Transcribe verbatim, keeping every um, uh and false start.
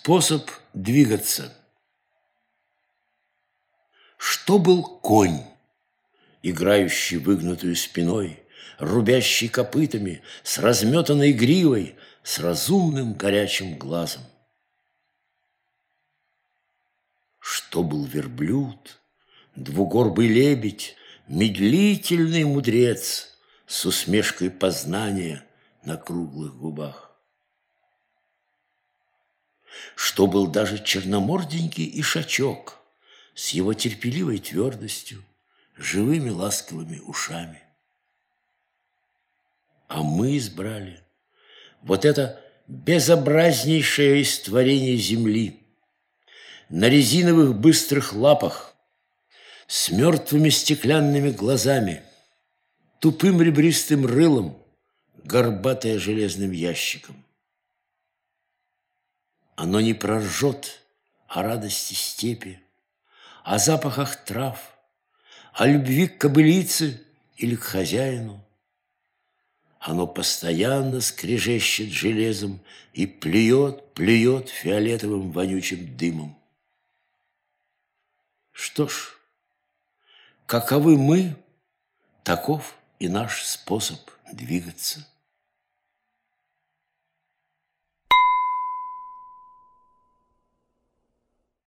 Способ двигаться. Что был конь, играющий выгнутую спиной, рубящий копытами, с разметанной гривой, с разумным горячим глазом? Что был верблюд, двугорбый лебедь, медлительный мудрец с усмешкой познания на круглых губах? Что был даже черноморденький ишачок с его терпеливой твердостью, живыми ласковыми ушами? А мы избрали вот это безобразнейшее из творений земли, на резиновых быстрых лапах, с мертвыми стеклянными глазами, тупым ребристым рылом, горбатое железным ящиком. Оно не прожжет о радости степи, о запахах трав, о любви к кобылице или к хозяину. Оно постоянно скрежещет железом и плюет, плюет фиолетовым вонючим дымом. Что ж, каковы мы, таков и наш способ двигаться.